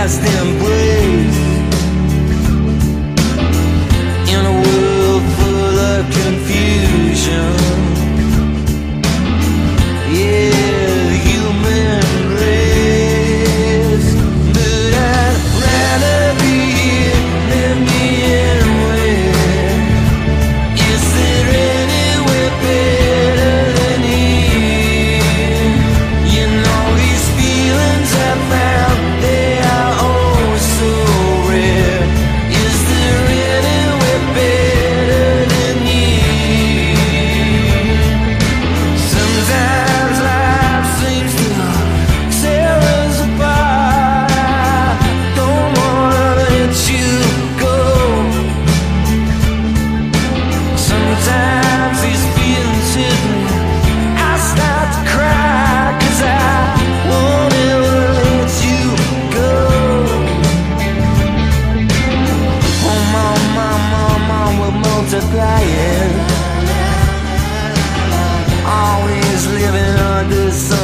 last embrace in a world full of confusion. Yeah, human race. But I'd rather be here than be anywhere. Is there anywhere better than here? You know these feelings I found, they are oh so rare. Is there anywhere better than here? Sometimes life seems to tear us apart. Don't wanna let you go. Sometimes these feelings hit me, I start to cry, 'cause I won't ever let you go. Oh mama, we're multiplying, always living under some